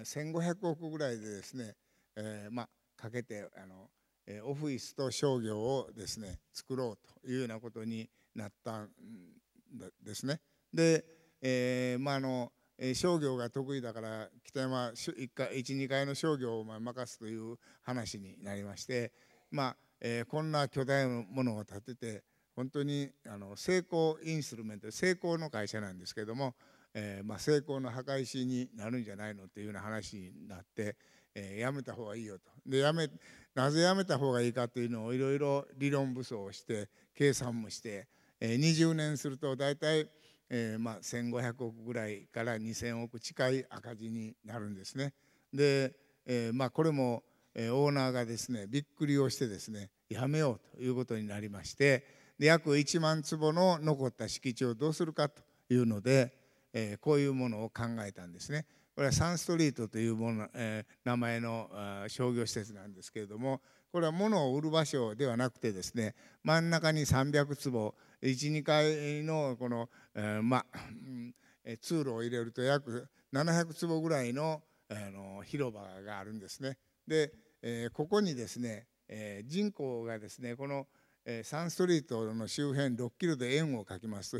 1500億ぐらいでですね、かけてオフィスと商業をですね作ろうというようなことになったんですね。で、商業が得意だから北山1、2階の商業を任すという話になりまして、こんな巨大なものを建てて本当に成功インストゥルメント、成功の会社なんですけども、成功の墓石になるんじゃないのというような話になって、やめた方がいいよと。でなぜやめた方がいいかというのをいろいろ理論武装をして計算もして、20年すると大体、1500億ぐらいから2000億近い赤字になるんですね。で、これも、オーナーがですねびっくりをしてですねやめようということになりまして、で約1万坪の残った敷地をどうするかというので、こういうものを考えたんですね。これはサンストリートというもの、名前の商業施設なんですけれども、これは物を売る場所ではなくてですね、真ん中に300坪1、2階のこの、通路を入れると約700坪ぐらいの、広場があるんですね。で、ここにですね、人口がですねこのサンストリートの周辺6キロで円を描きますと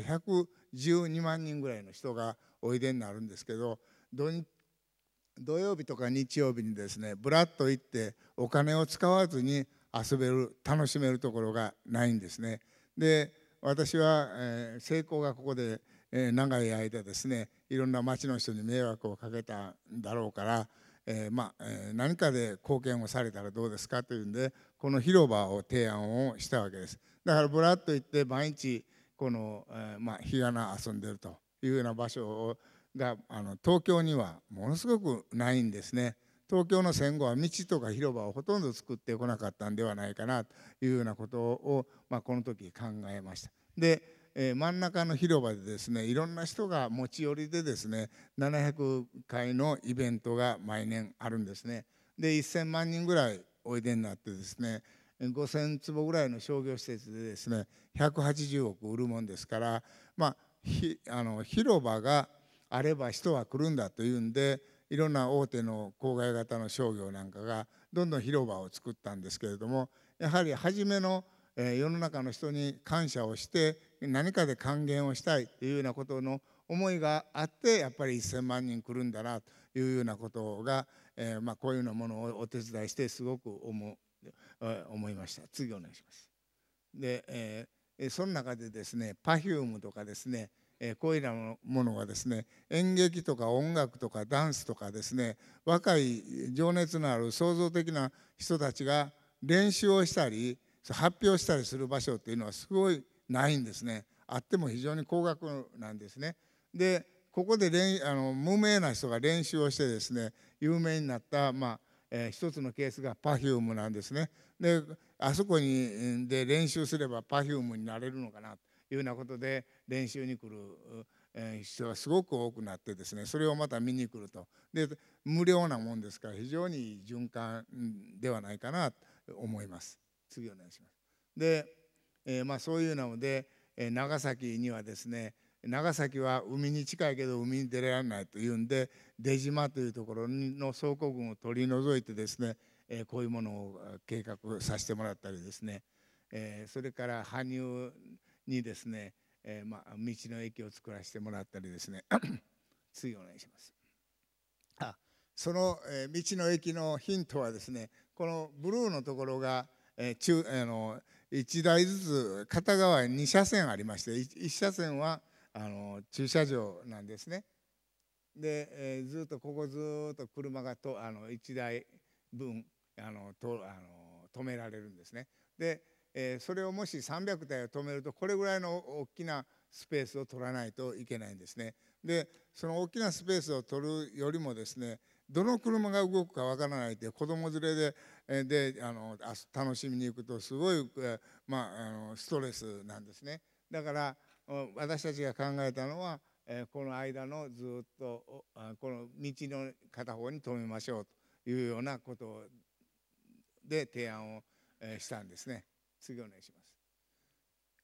112万人ぐらいの人がおいでになるんですけど、土曜日とか日曜日にですねぶらっと行ってお金を使わずに遊べる楽しめるところがないんですね。で私は、成功がここで、長い間ですねいろんな町の人に迷惑をかけたんだろうから、何かで貢献をされたらどうですかというんでこの広場を提案をしたわけです。だからぶらっと行って毎日この、日がな遊んでるというような場所が東京にはものすごくないんですね。東京の戦後は道とか広場をほとんど作ってこなかったんではないかなというようなことを、この時考えました。で、真ん中の広場でですねいろんな人が持ち寄りでですね700回のイベントが毎年あるんですね。で1000万人ぐらいおいでになってですね5000坪ぐらいの商業施設でですね180億売るもんですから、広場があれば人は来るんだというんでいろんな大手の郊外型の商業なんかがどんどん広場を作ったんですけれども、やはり初めの世の中の人に感謝をして何かで還元をしたいというようなことの思いがあってやっぱり1000万人来るんだなというようなことが、こういうようなものをお手伝いしてすごく思いました。次お願いします。で、その中でですねPerfumeとかですねこういうようなものがですね演劇とか音楽とかダンスとかですね若い情熱のある創造的な人たちが練習をしたり発表したりする場所っていうのはすごいないんですね。あっても非常に高額なんですね。でここで無名な人が練習をしてですね有名になった、一つのケースがPerfumeなんですね。であそこで練習すればPerfumeになれるのかなというようなことで練習に来る人がすごく多くなってですねそれをまた見に来ると。で無料なもんですから非常にいい循環ではないかなと思います。次お願いします。で、そういうので、長崎にはですね長崎は海に近いけど海に出られないというんで出島というところの倉庫群を取り除いてですねこういうものを計画させてもらったりですね、それから羽生にですね、道の駅を作らせてもらったりですね次お願いします。その、道の駅のヒントはですねこのブルーのところが、1台ずつ片側に2車線ありまして1車線は駐車場なんですね。で、ずっとここずっと車が1台分止められるんですね。で、それをもし300台を止めるとこれぐらいの大きなスペースを取らないといけないんですね。でその大きなスペースを取るよりもですねどの車が動くかわからないで子供連れで楽しみに行くとすごい、ストレスなんですね。だから私たちが考えたのはこの間のずっとこの道の片方に止めましょうというようなことで提案をしたんですね。次お願いします。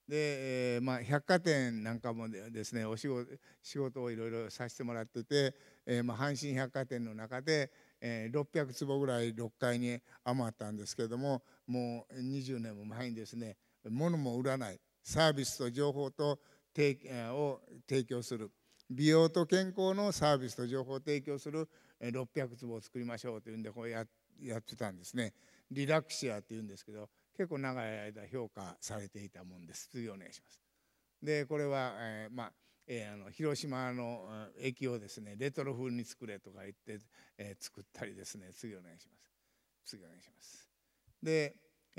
で、百貨店なんかもですね、仕事をいろいろさせてもらってて、阪神百貨店の中で、600坪ぐらい6階に余ったんですけれども、もう20年も前にですね、物も売らないサービスと情報とを提供する、美容と健康のサービスと情報を提供する600坪を作りましょうというんでこれやってたんですね。リラクシアっていうんですけど、結構長い間評価されていたもんです。次お願いします。でこれは、広島の駅をですねレトロ風に作れとか言って、作ったりですね。次お願いします。次お願いします。で、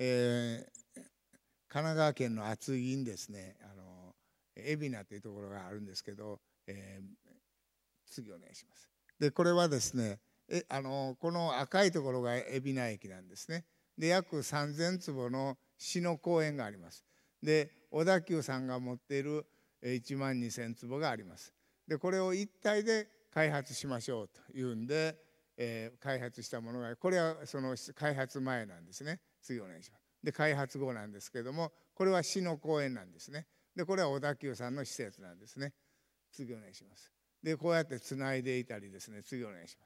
神奈川県の厚木にですね海老名というところがあるんですけど、次お願いします。でこれはですねこの赤いところが海老名駅なんですね。で約3000坪の市の公園があります。で小田急さんが持っている1万2000坪があります。でこれを一体で開発しましょうというんで、開発したものがこれはその開発前なんですね。次お願いします。で開発後なんですけどもこれは市の公園なんですね。でこれは小田急さんの施設なんですね。次お願いします。でこうやってつないでいたりですね。次お願いします。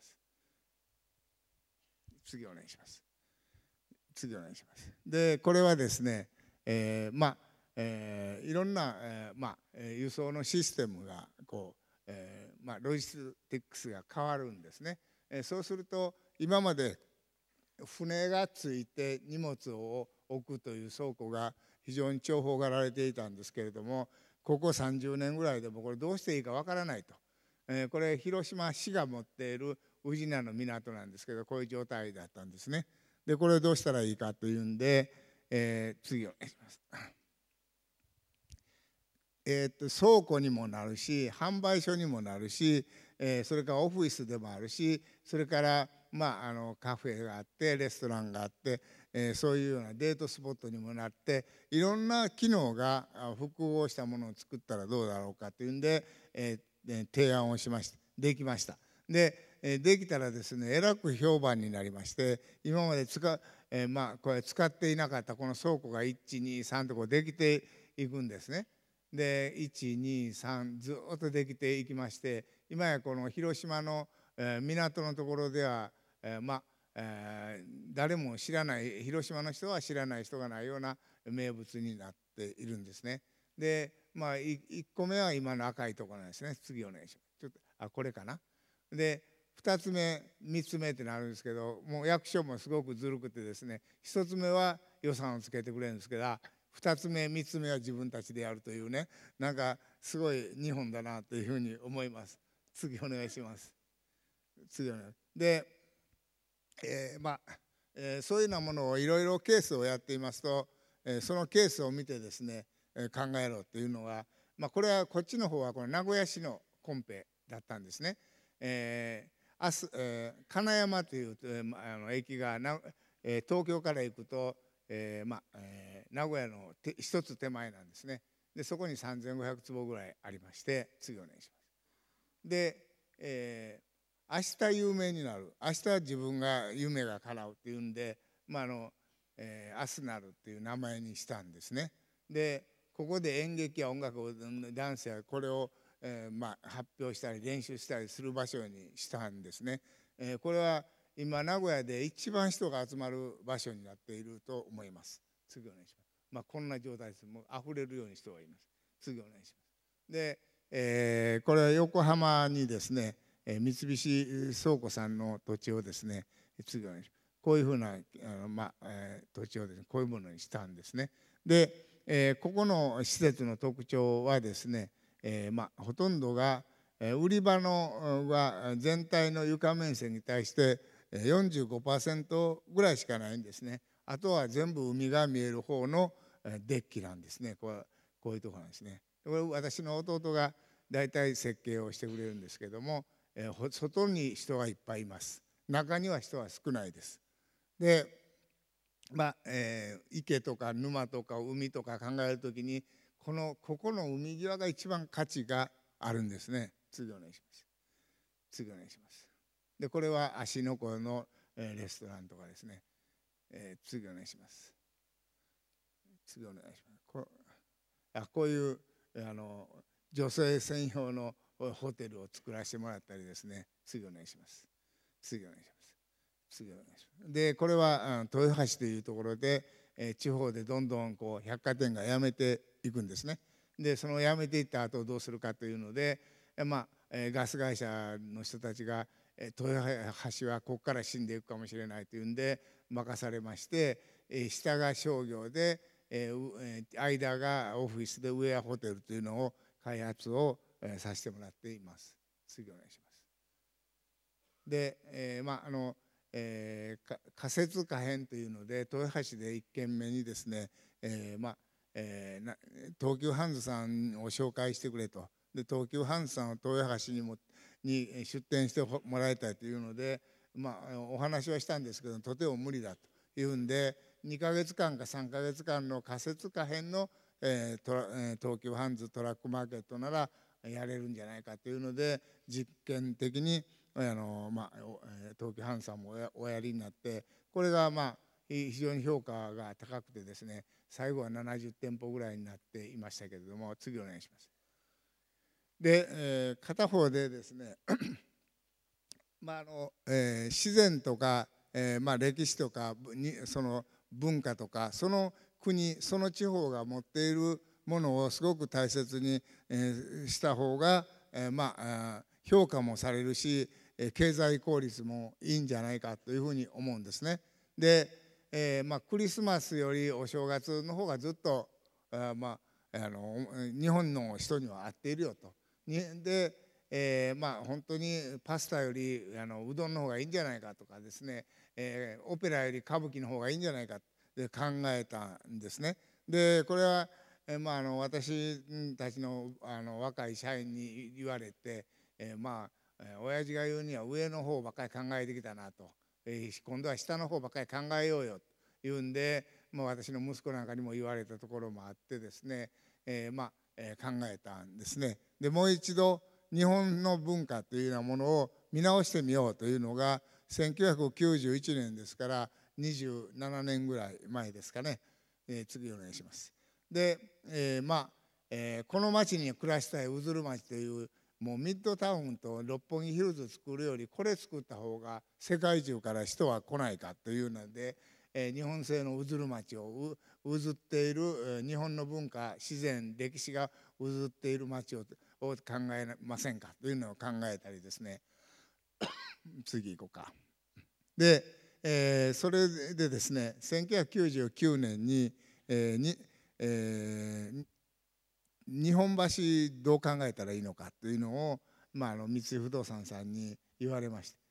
次お願いします。次お願いします。でこれはですね、いろんな、輸送のシステムがこう、ロジスティックスが変わるんですね。そうすると今まで船がついて荷物を置くという倉庫が非常に重宝がられていたんですけれども、ここ30年ぐらいでもこれどうしていいかわからないと、これ広島市が持っている宇品の港なんですけどこういう状態だったんですね。でこれをどうしたらいいかというんで、次お願いします。倉庫にもなるし販売所にもなるし、それからオフィスでもあるし、それからカフェがあってレストランがあって、そういうようなデートスポットにもなっていろんな機能が複合したものを作ったらどうだろうかというんで、提案をしました。できました。でできたらですねえらく評判になりまして、今までこれ使っていなかったこの倉庫が123とこうできていくんですね。で123ずっとできていきまして、今やこの広島の、港のところでは、誰も知らない、広島の人は知らない人がないような名物になっているんですね。で1個目は今の赤いところなんですね。次お願いします。ちょっとこれかな。で2つ目3つ目ってなるんですけど、もう役所もすごくずるくてですね、1つ目は予算をつけてくれるんですけど、2つ目3つ目は自分たちでやるというね、なんかすごい日本だなというふうに思います。次お願いします。次お願いで、そういうようなものをいろいろケースをやっていますと、そのケースを見てですね、考えろというのは、これはこっちの方はこの名古屋市のコンペだったんですね。金山という、駅が東京から行くと、名古屋の一つ手前なんですね。でそこに3500坪ぐらいありまして、次お願いします。で、明日有名になる、明日自分が夢が叶うっていうんで、明日なるっていう名前にしたんですね。でここで演劇や音楽をダンスやこれを、発表したり練習したりする場所にしたんですね。これは今名古屋で一番人が集まる場所になっていると思います。次お願いします。こんな状態です。もう溢れるように人がいます。次お願いします。で、これは横浜にですね、三菱倉庫さんの土地をですね、次お願いします。こういうふうな土地をですね、こういうものにしたんですね。で、ここの施設の特徴はですね、ほとんどが売り場は全体の床面積に対して45%ぐらいしかないんですね。あとは全部海が見える方のデッキなんですね。こういうところなんですね。これ私の弟が大体設計をしてくれるんですけども、外に人がいっぱいいます。中には人は少ないです。で池とか沼とか海とか考えるときにここの海際が一番価値があるんですね。次お願いします。次お願いします。でこれは芦ノ湖のレストランとかですね。次お願いします。次お願いします。 こういう女性専用のホテルを作らせてもらったりですね。次お願いします。次お願いします。次お願いします。でこれは豊橋というところで、地方でどんどんこう百貨店が辞めていくんですね。でその辞めていった後どうするかというので、ガス会社の人たちが豊橋はここから死んでいくかもしれないというんで任されまして、下が商業で、間がオフィスで上はホテルというのを開発をさせてもらっています。次お願いします。で、仮設可変というので豊橋で1軒目にですね、東急ハンズさんを紹介してくれと。で東急ハンズさんを豊橋に出店してもらいたいというので、お話はしたんですけどとても無理だというんで2ヶ月間か3ヶ月間の仮設可変の、東急ハンズトラックマーケットならやれるんじゃないかというので実験的に東急ハンズさんもおやりになって、これが非常に評価が高くてですね、最後は70店舗ぐらいになっていましたけれども、次お願いします。で、片方でですね自然とか、歴史とかその文化とかその国その地方が持っているものをすごく大切に、した方が、評価もされるし経済効率もいいんじゃないかというふうに思うんですね。で、クリスマスよりお正月の方がずっと日本の人には合っているよと。で本当にパスタよりうどんの方がいいんじゃないかとかですね、オペラより歌舞伎の方がいいんじゃないかって考えたんですね。でこれは、私たちの若い社員に言われて、親父が言うには上の方ばっかり考えてきたなと、今度は下の方ばっかり考えようよと言うんで、私の息子なんかにも言われたところもあってですね、考えたんですね。でもう一度日本の文化というようなものを見直してみようというのが1991年ですから27年ぐらい前ですかね。次お願いします。で、この町に暮らしたいうずる町というもうミッドタウンと六本木ヒルズ作るよりこれ作った方が世界中から人は来ないかというので、日本製のうずる町をうずっている日本の文化自然歴史がうずっている町を考えませんかというのを考えたりですね次行こうか。で、それでですね1999年に、日本橋どう考えたらいいのかというのを、三井不動産さんに言われまして、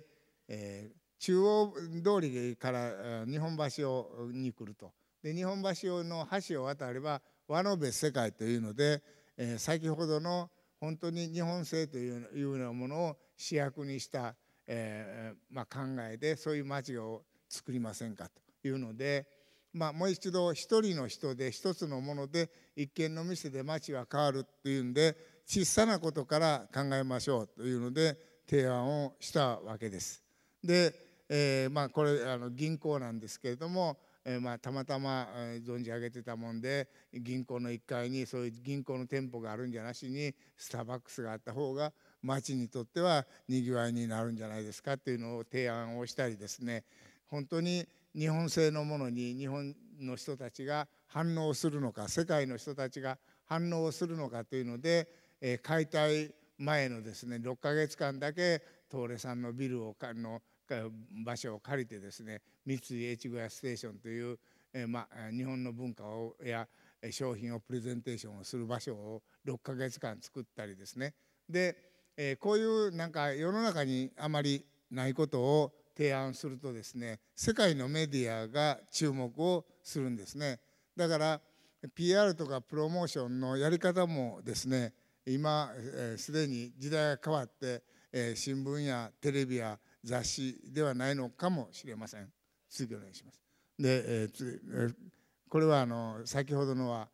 で、中央通りから日本橋に来ると。で日本橋の橋を渡れば和の別世界というので、先ほどの本当に日本製というようなものを主役にした、考えでそういう街を作りませんかというので、もう一度一人の人で一つのもので一軒の店で街は変わるっていうんで小さなことから考えましょうというので提案をしたわけです。で、これ銀行なんですけれども、たまたま存じ上げてたもんで銀行の1階にそういう銀行の店舗があるんじゃなしにスターバックスがあった方が町にとってはにぎわいになるんじゃないですかっていうのを提案をしたりですね、本当に日本製のものに日本の人たちが反応するのか世界の人たちが反応するのかというので、解体前のですね6ヶ月間だけ東レさんのビルの場所を借りてですね三井越後屋ステーションという、日本の文化や商品をプレゼンテーションをする場所を6ヶ月間作ったりですね。で、こういうなんか世の中にあまりないことを提案するとですね世界のメディアが注目をするんですね。だから PR とかプロモーションのやり方もですね今すでに時代が変わって、新聞やテレビや雑誌ではないのかもしれません。次お願いします。で、これは先ほどのは、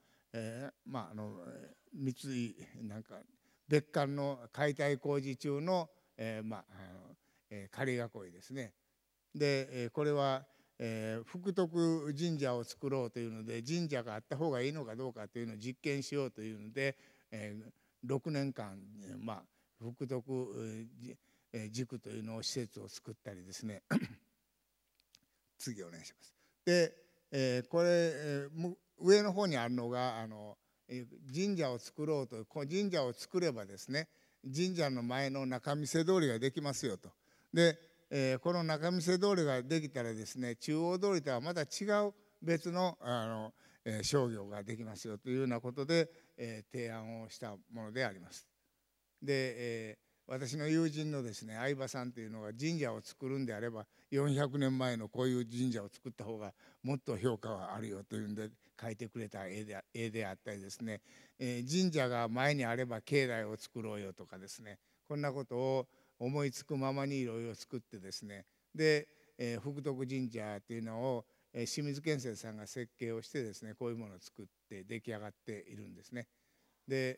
三井なんか別館の解体工事中の、仮囲いですね。でこれは、 福徳神社を作ろうというので、神社があった方がいいのかどうかというのを実験しようというので、6年間、福徳塾というのを施設を作ったりですね次お願いします。で、これ、上の方にあるのが神社を作ろうと、神社を作ればですね、神社の前の仲見世通りができますよと。で、この仲見世通りができたらですね、中央通りとはまた違う別の商業ができますよというようなことで、提案をしたものであります。で、私の友人のですね相葉さんというのが、神社を作るんであれば400年前のこういう神社を作った方がもっと評価はあるよというんで書いてくれた絵であったりですね、神社が前にあれば境内を作ろうよとかですね、こんなことを思いつくままにいろいろ作ってですね、で、福徳神社っていうのを清水建設さんが設計をしてですね、こういうものを作って出来上がっているんですね。で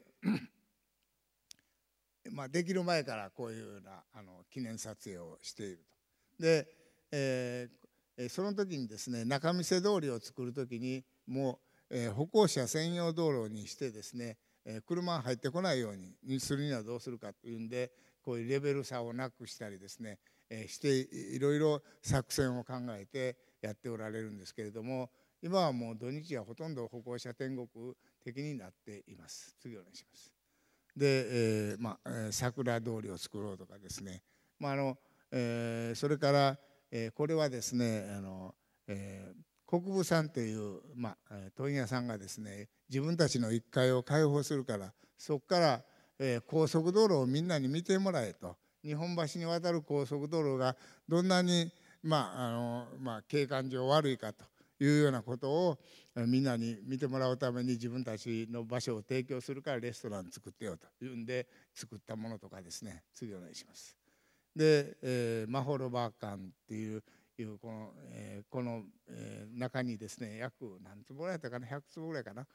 できる前からこういうような記念撮影をしていると。で、その時にですね、仲見世通りを作る時にもう、歩行者専用道路にしてですね、車が入ってこないようにするにはどうするかというんで、こういうレベル差をなくしたりですね、していろいろ作戦を考えてやっておられるんですけれども、今はもう土日はほとんど歩行者天国的になっています。次お願いします。で、桜通りを作ろうとかですね、それから、これはですね国分さんという、問屋さんがですね、自分たちの1階を開放するからそこから、高速道路をみんなに見てもらえと、日本橋に渡る高速道路がどんなに、景観上悪いかというようなことをみんなに見てもらうために自分たちの場所を提供するからレストラン作ってよというんで作ったものとかですね。次お願いします。で、マホロバー館っていうこの中にですね、約何坪ぐらいだったかな、100坪ぐらいかな、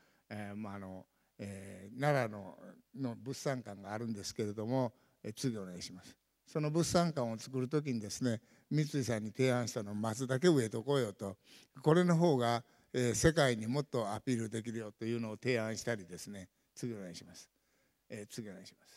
奈良の物産館があるんですけれども、次お願いします。その物産館を作る時にですね、三井さんに提案したのを松だけ植えとこうよと、これの方が、世界にもっとアピールできるよというのを提案したりですね。次お願いします。次お願いします。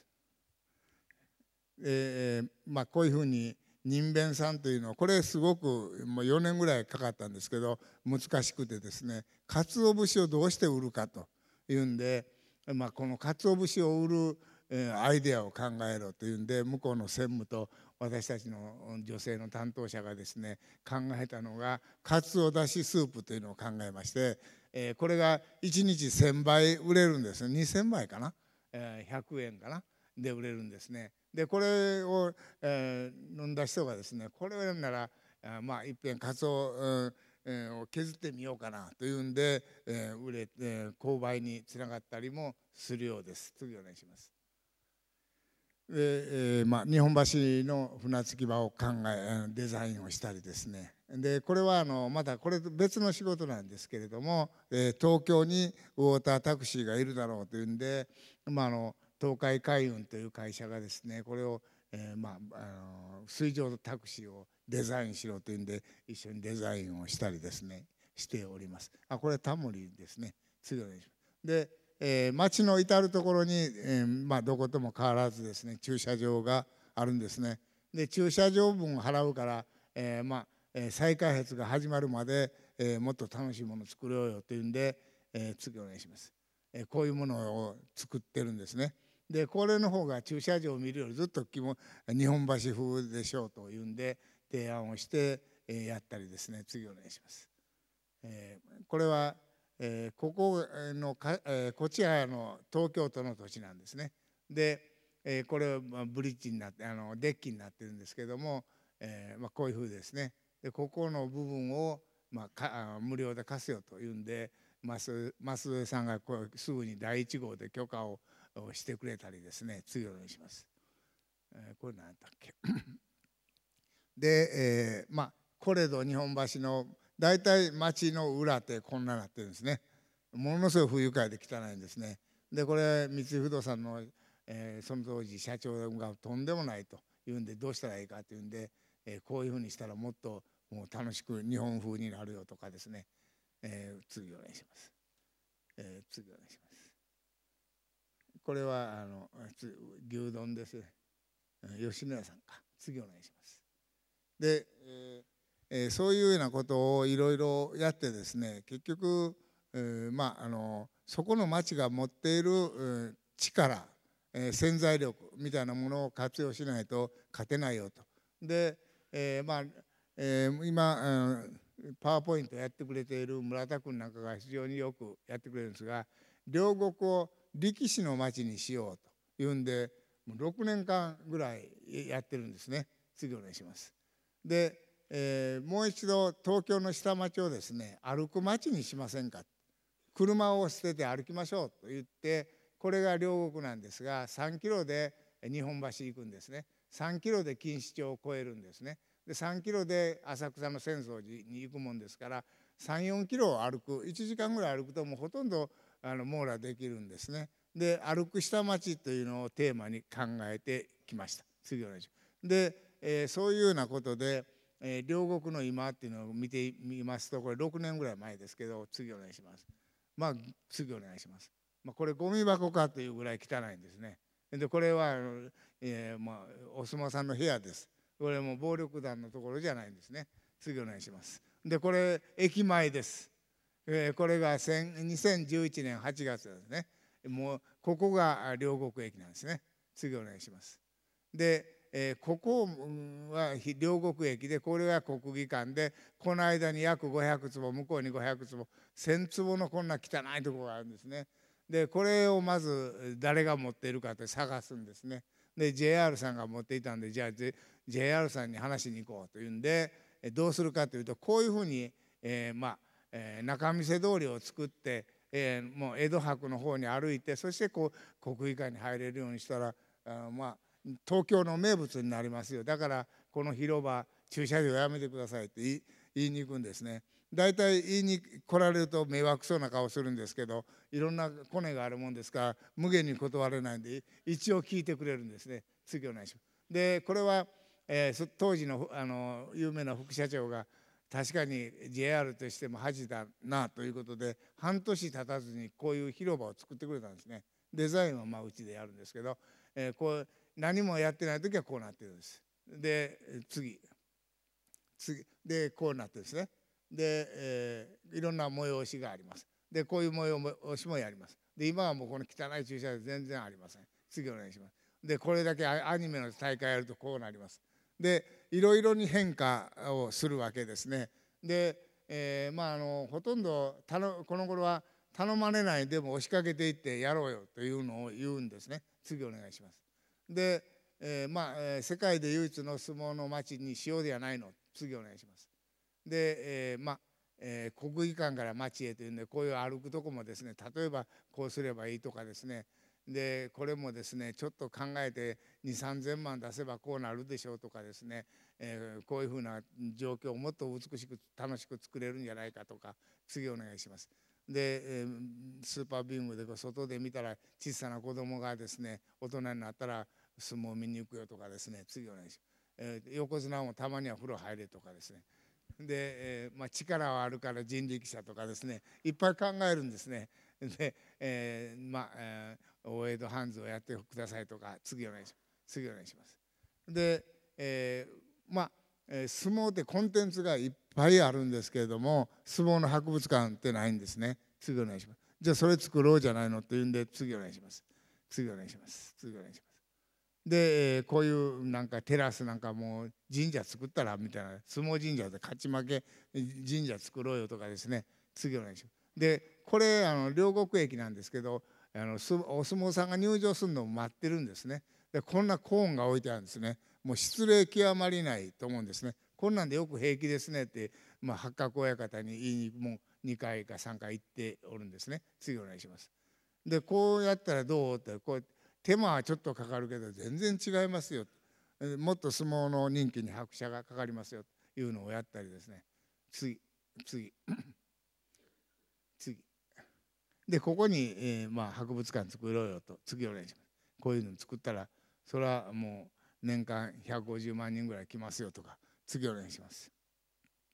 こういうふうに人弁さんというのは、これすごくもう4年ぐらいかかったんですけど難しくてですね、鰹節をどうして売るかというんで、この鰹節を売るアイデアを考えろというんで、向こうの専務と私たちの女性の担当者がですね考えたのが、かつおだしスープというのを考えまして、これが1日1000杯売れるんですね。2000杯かな、100円かなで売れるんですね。でこれを、飲んだ人がですね、これをやるならいっぺんかつお、を削ってみようかなというんで、売れて購買につながったりもするようです。次お願いします。で、日本橋の船着き場をデザインをしたりですね、でこれはまたこれと別の仕事なんですけれども、東京にウォータータクシーがいるだろうというんで、東海海運という会社がですね、これを、水上タクシーをデザインしろというんで一緒にデザインをしたりですねしております。これタモリですね。次お願いします。で町の至る所に、どことも変わらずですね駐車場があるんですね。で駐車場分を払うから、再開発が始まるまで、もっと楽しいものを作ろうよというんで、次お願いします。こういうものを作ってるんですね。でこれの方が駐車場を見るよりずっと日本橋風でしょうというんで提案をして、やったりですね。次お願いします。これはここのこちらの東京都の土地なんですね。で、これはブリッジになってデッキになってるんですけども、こういうふうですね。でここの部分を、無料で貸すよというんで増江さんがすぐに第1号で許可をしてくれたりですね。次お願いします。これ何だっけで、コレド日本橋の大体町の裏ってこんななってるんですね。ものすごい不愉快で汚いんですね。でこれ三井不動産の、その当時社長がとんでもないというんで、どうしたらいいかというんで、こういうふうにしたらもっともう楽しく日本風になるよとかですね、次お願いします。次お願いします。これは牛丼ですね。吉野家さんか。次お願いします。で、そういうようなことをいろいろやってですね、結局、そこの町が持っている、力、潜在力みたいなものを活用しないと勝てないよと。で、今、パワーポイントやってくれている村田君なんかが非常によくやってくれるんですが、両国を力士の町にしようというんで、もう6年間ぐらいやってるんですね。次お願いします。で、もう一度東京の下町をですね、歩く町にしませんか。車を捨てて歩きましょうと言って、これが両国なんですが、3キロで日本橋行くんですね。3キロで錦糸町を越えるんですね。で3キロで浅草の浅草寺に行くもんですから、34キロを歩く、1時間ぐらい歩くともうほとんど網羅できるんですね。で歩く下町というのをテーマに考えてきました。次お願いします。で、そういうようなことで、両国の今っていうのを見てみますと、これ6年ぐらい前ですけど、次お願いします。次お願いします。これゴミ箱かというぐらい汚いんですね。でこれはお相撲さんの部屋です。これも暴力団のところじゃないんですね。次お願いします。でこれ駅前です。これが2011年8月ですね。もうここが両国駅なんですね。次お願いします。で、ここは両国駅で、これが国技館で、この間に約500坪、向こうに500坪、1000坪のこんな汚いところがあるんですね。でこれをまず誰が持っているかって探すんですね。で JR さんが持っていたんで、じゃあ JR さんに話しに行こうというんで、どうするかというと、こういうふうに、仲見世通りを作って、もう江戸博の方に歩いて、そしてこう国技館に入れるようにしたら、東京の名物になりますよ。だからこの広場駐車場やめてくださいって言いに行くんですね。だいたい言いに来られると迷惑そうな顔するんですけど、いろんなコネがあるもんですから無限に断れないんで、一応聞いてくれるんですね。次お願いします。でこれは、当時の有名な副社長が確かに JR としても恥だなということで、半年経たずにこういう広場を作ってくれたんですね。デザインはうちでやるんですけど、こう何もやってない時はこうなってるんです。で次でこうなってですね。で、いろんな催しがあります。でこういう催しもやります。で今はもうこの汚い駐車場全然ありません。次お願いします。でこれだけアニメの大会やるとこうなります。でいろいろに変化をするわけですね。で、ほとんどこの頃は頼まれないでも押しかけていってやろうよというのを言うんですね。次お願いします。で、世界で唯一の相撲の町にしようではないの。次お願いします。で、国技館から町へというんで、こういう歩くとこもですね、例えばこうすればいいとかですね、でこれもですねちょっと考えて2,3,000万出せばこうなるでしょうとかですね、こういうふうな状況をもっと美しく楽しく作れるんじゃないかとか、次お願いします。で、スーパービームで外で見たら小さな子供がですね、大人になったら相撲を見に行くよとかですね、次お願いします。横綱もたまには風呂入れとかですね。で、力はあるから人力車とかですね、いっぱい考えるんですね。で、大江戸ハンズをやってくださいとか、次お願いします。次お願いします。で、相撲ってコンテンツがいっぱいあるんですけれども、相撲の博物館ってないんですね。次お願いします。じゃあそれ作ろうじゃないのって言うんで、次お願いします。次お願いします。次お願いします。で、こういうなんかテラスなんかもう神社作ったらみたいな、相撲神社で勝ち負け神社作ろうよとかですね、次お願いします。でこれ両国駅なんですけど、お相撲さんが入場するのを待ってるんですね。でこんなコーンが置いてあるんですね。もう失礼極まりないと思うんですね。こんなんでよく平気ですねって、八角親方に言いにもう2回か3回言っておるんですね。次お願いします。でこうやったらどうってこう手間はちょっとかかるけど全然違いますよ、もっと相撲の人気に拍車がかかりますよというのをやったりですね。次次次でここに、博物館作ろうよと、次お願いします。こういうの作ったらそれはもう年間150万人ぐらい来ますよとか、次お願いします。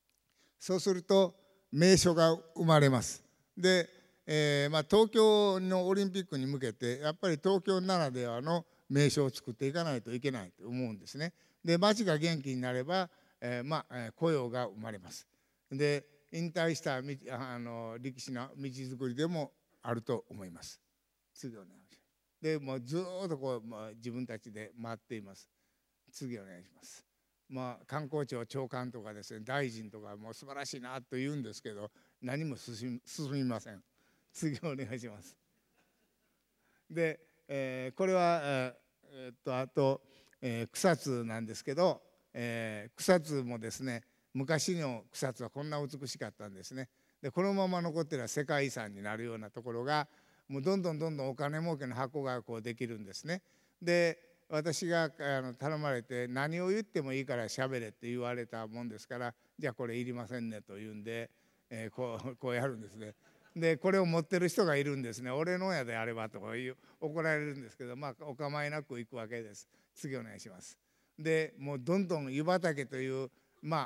そうすると名所が生まれます。で、東京のオリンピックに向けてやっぱり東京ならではの名所を作っていかないといけないと思うんですね。で、町が元気になれば、雇用が生まれます。で、引退した力士の道づくりでもあると思います。次お願いします。で、もうずっと自分たちで回っています。次お願いします。観光庁長官とかですね、大臣とかもう素晴らしいなと言うんですけど、何も進みません。次お願いします。で、これは、あと、草津なんですけど、草津もですね、昔の草津はこんな美しかったんですね。で、このまま残っていれば世界遺産になるようなところが、もうどんどんお金儲けの箱ができるんですね。で、私が頼まれて、何を言ってもいいからしゃべれって言われたもんですから、じゃあこれいりませんねと言うんで、こうやるんですね。で、これを持ってる人がいるんですね。俺のやであればとか怒られるんですけど、お構いなく行くわけです。次お願いします。で、もうどんどん湯畑という、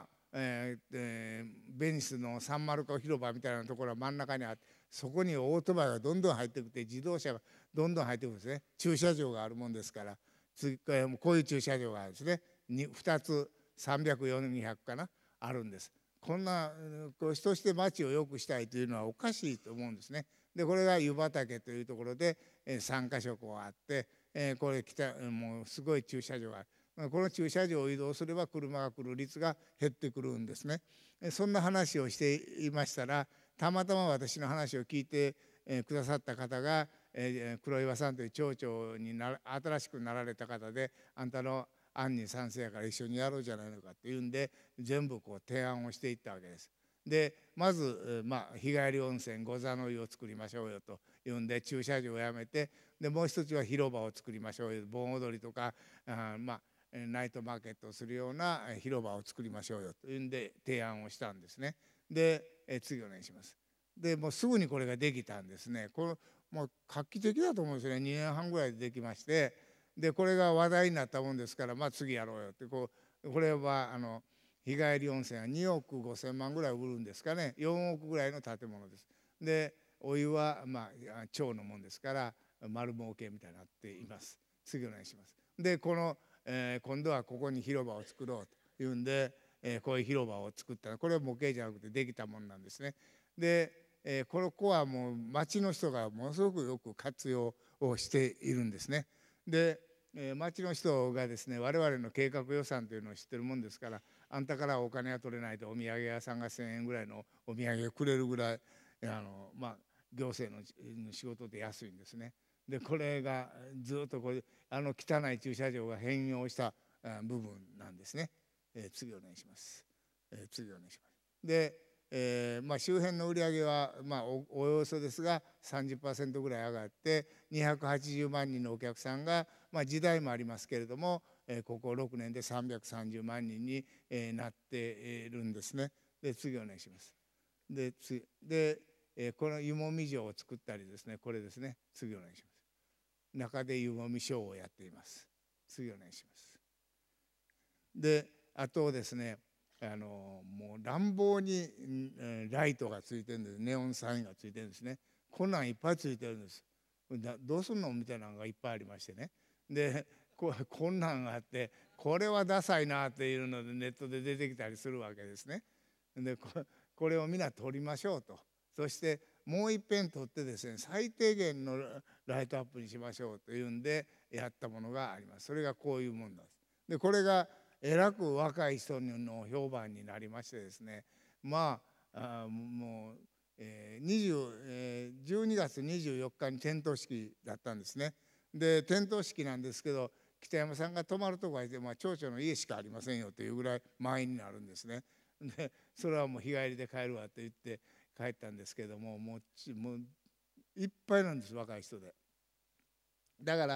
ベニスのサンマルコ広場みたいなところが真ん中にあって、そこにオートバイがどんどん入ってきて、自動車がどんどん入ってくるんですね。駐車場があるもんですから、こういう駐車場がですね、2つ300、400かな、あるんです。こんな人して町を良くしたいというのはおかしいと思うんですね。で、これが湯畑というところで3か所あって、これもうすごい駐車場がある。この駐車場を移動すれば車が来る率が減ってくるんですね。そんな話をしていましたら、たまたま私の話を聞いてくださった方が、黒岩さんという町長に新しくなられた方で、あんたの案に賛成やから一緒にやろうじゃないのかっていうんで、全部提案をしていったわけです。で、まず、日帰り温泉御座の湯を作りましょうよというんで、駐車場をやめて、でもう一つは広場を作りましょうよ、盆踊りとかナイトマーケットをするような広場を作りましょうよというんで提案をしたんですね。で、次お願いします。で、もうすぐにこれができたんですね。もう画期的だと思うんですよね。2年半ぐらいでできまして、でこれが話題になったもんですから、次やろうよってこれは日帰り温泉は2億5,000万ぐらい売るんですかね。4億ぐらいの建物です。で、お湯は町のもんですから丸儲けみたいになっています。次お願いします。で、今度はここに広場を作ろうというんで、こういう広場を作ったら、これは模型じゃなくてできたもんなんですね。で、この子はもう町の人がものすごくよく活用をしているんですね。で、町の人がですね、我々の計画予算というのを知ってるもんですから、あんたからお金が取れないとお土産屋さんが1,000円ぐらいのお土産をくれるぐらい行政の仕事で安いんですね。で、これがずっと汚い駐車場が変容した部分なんですね。次お願いします。次お願いします。で、周辺の売り上げはおよそですが 30% ぐらい上がって280万人のお客さんが、時代もありますけれども、ここ6年で330万人になっているんですね。で、次お願いします。で、この湯もみ城を作ったりですね、これですね。次お願いします。中で湯もみショーをやっています。次お願いします。で、あとですね、もう乱暴にライトがついてるんです。ネオンサインがついてるんですね。こんなんいっぱいついてるんです。どうすんのみたいなのがいっぱいありましてね。で、こんなんがあって、これはダサいなっていうのでネットで出てきたりするわけですね。で、これを皆取りましょうと。そしてもう一遍取ってですね、最低限のライトアップにしましょうというんでやったものがあります。それがこういうものです。で、これがえらく若い人の評判になりましてですね、もう、12月24日に点灯式だったんですね。で、点灯式なんですけど、北山さんが泊まるとこがいて、町長の家しかありませんよというぐらい満員になるんですね。で、それはもう日帰りで帰るわって言って帰ったんですけども、もういっぱいなんです、若い人で。だから、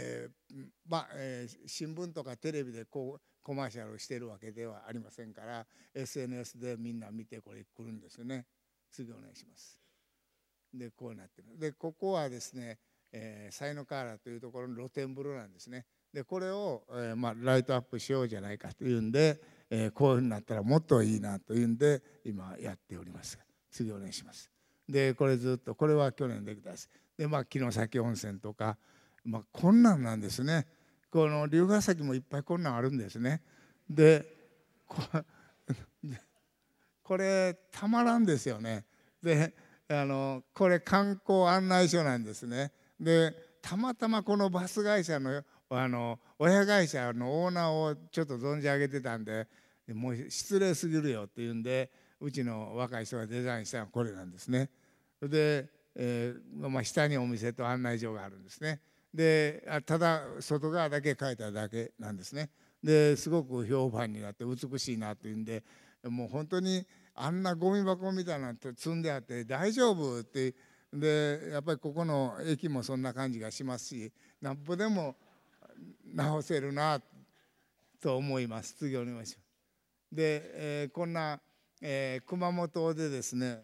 新聞とかテレビでコマーシャルをしているわけではありませんから、 SNS でみんな見てこれ来るんですよね。次お願いします。で、こうなってる。で、ここはですね、サイノカーラというところの露天風呂なんですね。で、これを、ライトアップしようじゃないかというんで、 こういうふうになったらもっといいなというんで今やっております。次お願いします。でこれずっとこれは去年できたです。で城崎温泉とか、こんなんなんですね。この龍ヶ崎もいっぱいこんなんあるんですね。でこれたまらんですよね。でこれ観光案内所なんですね。でたまたまこのバス会社の親会社のオーナーをちょっと存じ上げてたんで、もう失礼すぎるよっていうんで、うちの若い人がデザインしたのはこれなんですね。で、下にお店と案内所があるんですね。でただ外側だけ描いただけなんですね。ですごく評判になって美しいなというんで、もう本当にあんなゴミ箱みたいなの積んであって大丈夫って。でやっぱりここの駅もそんな感じがしますし、なんぼでも直せるなと思います。次お願いします。で、こんな、熊本でですね、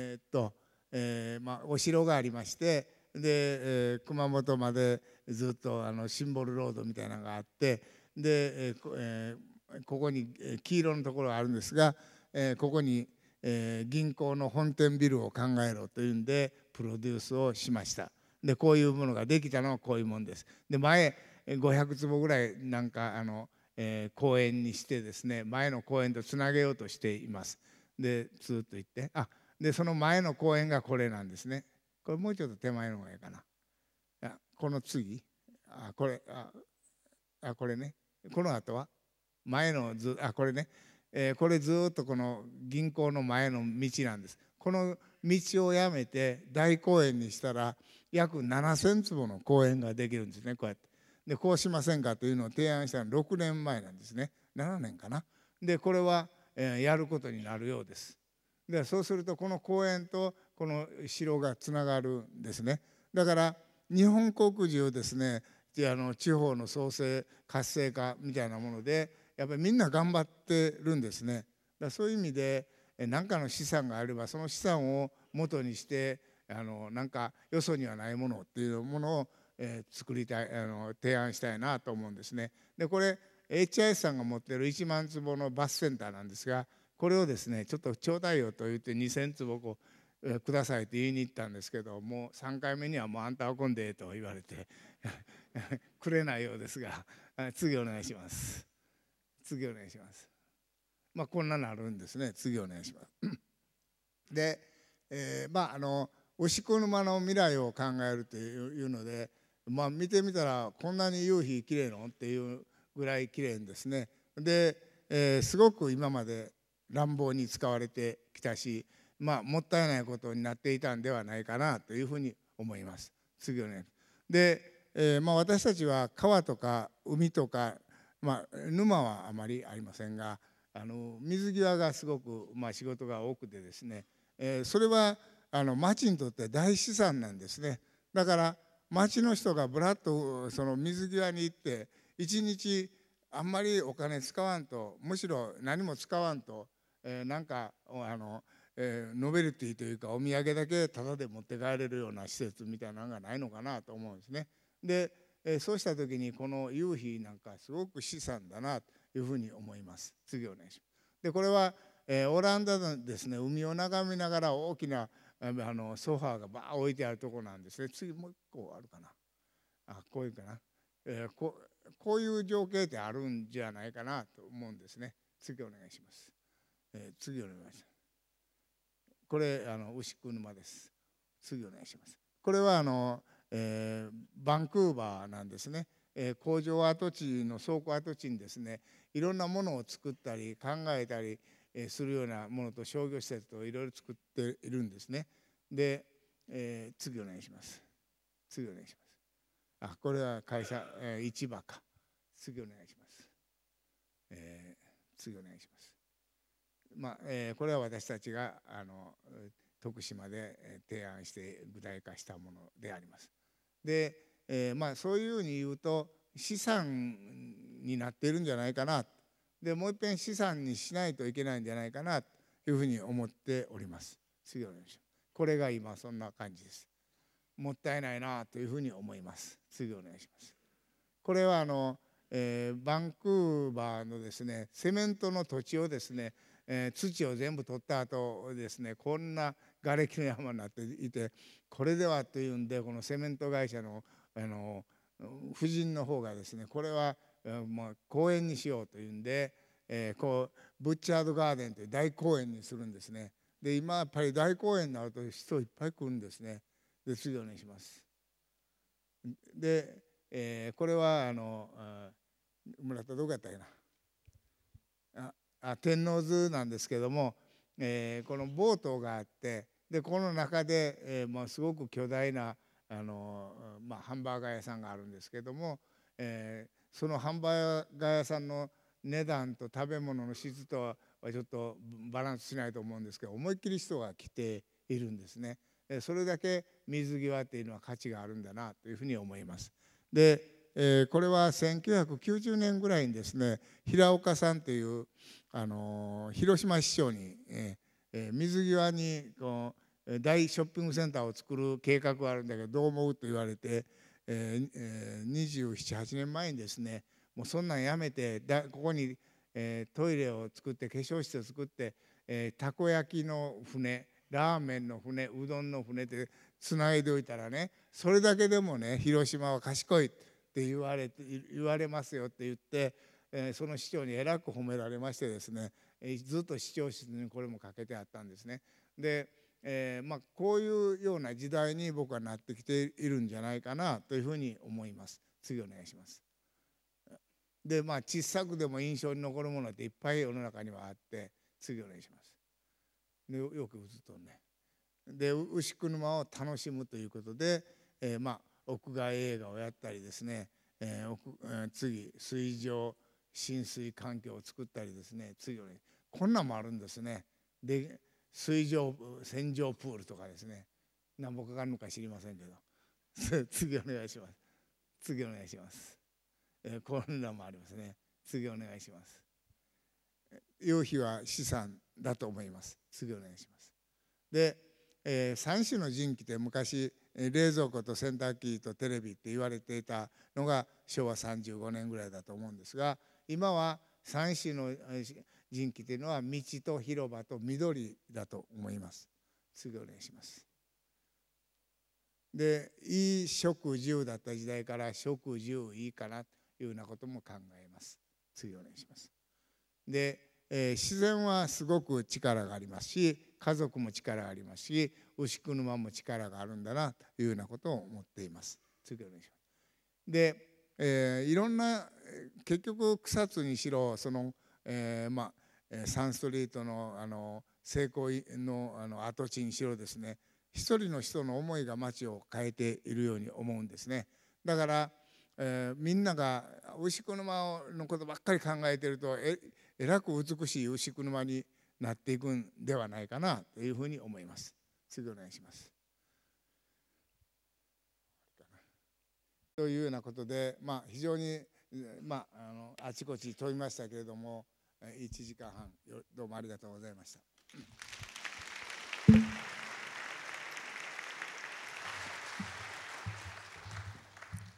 お城がありまして、で、熊本までずっとシンボルロードみたいなのがあって、で、ここに黄色のところがあるんですが、ここに、銀行の本店ビルを考えろというんでプロデュースをしました。でこういうものができたのはこういうもんです。で前500坪ぐらいなんか公園にしてですね、前の公園とつなげようとしています。でずっと行ってでその前の公園がこれなんですね。これもうちょっと手前の方がいいかな。この次これこれね、この後は前のこれね、これずっとこの銀行の前の道なんです。この道をやめて大公園にしたら約7,000坪の公園ができるんですね。こうやってでこうしませんかというのを提案したのは6年前なんですね。7年かな。でこれは、やることになるようです。でそうするとこの公園とこの城がつながるんですね。だから日本国中ですね、地方の創生活性化みたいなものでやっぱりみんな頑張ってるんですね。だからそういう意味で何かの資産があればその資産を元にしてなんかよそにはないものっていうものを作りたい提案したいなと思うんですね。でこれ HIS さんが持っている1万坪のバスセンターなんですが、これをですねちょっとちょうだいよと言って2,000坪くださいって言いに行ったんですけど、もう3回目にはもうあんたは来んでと言われてくれないようですが、次お願いします。次お願いします。こんなのあるんですね。次お願いします。で、牛久沼の未来を考えるというので、見てみたらこんなに夕日きれいのっていうぐらいきれいんですね。で、すごく今まで乱暴に使われてきたし、もったいないことになっていたんではないかなというふうに思います。次をね。で、私たちは川とか海とか、沼はあまりありませんが、水際がすごく、仕事が多くてですね、それは町にとって大資産なんですね。だから町の人がぶらっとその水際に行って一日あんまりお金使わんと、むしろ何も使わんと、なんかノベルティというかお土産だけタダで持って帰れるような施設みたいなのがないのかなと思うんですね。で、そうした時にこの夕日なんかすごく資産だなというふうに思います。次お願いします。でこれは、オランダのですね海を眺めながら大きなソファーがバー置いてあるところなんですね。次もう一個あるかな。こういうかな、こういう情景ってあるんじゃないかなと思うんですね。次お願いします。次お願いします。これ牛久沼です。次お願いします。これはバンクーバーなんですね。工場跡地の倉庫跡地にですねいろんなものを作ったり考えたりするようなものと商業施設といろいろ作っているんですね。で、次お願いします。次お願いします。これは会社、市場か。次お願いします。次お願いします。これは私たちが徳島で提案して具体化したものであります。で、そういうふうに言うと資産になっているんじゃないかな。でもう一遍資産にしないといけないんじゃないかなというふうに思っております。次お願いします。これが今そんな感じです。もったいないなというふうに思います。次お願いします。これはバンクーバーのですねセメントの土地をですね、土を全部取った後ですね、こんな瓦礫の山になっていて、これではというんで、このセメント会社の夫人の方がですね、これはまあ公園にしようというんで、こうブッチャードガーデンという大公園にするんですね。で今やっぱり大公園になると人いっぱい来るんですね。で次お願いします。で、これは村田どこやったっけな、天王洲なんですけども、このボートがあって、でこの中で、もうすごく巨大なハンバーガー屋さんがあるんですけども、そのハンバーガー屋さんの値段と食べ物の質とはちょっとバランスしないと思うんですけど、思いっきり人が来ているんですね。それだけ水際っていうのは価値があるんだなというふうに思います。で、これは1990年ぐらいにですね、平岡さんという広島市長に、水際にこう大ショッピングセンターを作る計画があるんだけどどう思うと言われて、27、8年前にですね、もうそんなんやめてここに、トイレを作って化粧室を作って、たこ焼きの船、ラーメンの船、うどんの船でつないでおいたらね、それだけでもね広島は賢いって言われますよって言って、その市長にえらく褒められましてですね、ずっと市長室にこれもかけてあったんですね。で、こういうような時代に僕はなってきているんじゃないかなというふうに思います。次お願いします。で小さくでも印象に残るものっていっぱい世の中にはあって、次お願いします。でよく映っとるね。で牛久沼を楽しむということで、屋外映画をやったりですね、次水上浸水環境を作ったりですね、次はねこんなんもあるんですね。で水上洗浄プールとかですね、何ぼかかるのか知りませんけど次お願いします。次お願いします。こんなんもありますね。次お願いします。夕日は資産だと思います。次お願いします。で、三種の神器って昔冷蔵庫と洗濯機とテレビって言われていたのが昭和35年ぐらいだと思うんですが、今は三種の神器というのは道と広場と緑だと思います。次お願いします。で衣食住だった時代から食住いいかなというようなことも考えます。次お願いします。で、自然はすごく力がありますし、家族も力がありますし、牛久沼も力があるんだなというようなことを思っています。次お願いします。で、いろんな結局草津にしろサンストリートの成功の跡地にしろですね、一人の人の思いが街を変えているように思うんですね。だから、みんなが牛久沼のことばっかり考えているとえらく美しい牛久沼になっていくんではないかなというふうに思います。次お願いします。というようなことで、非常に、あちこち飛びましたけれども、1時間半どうもありがとうございました。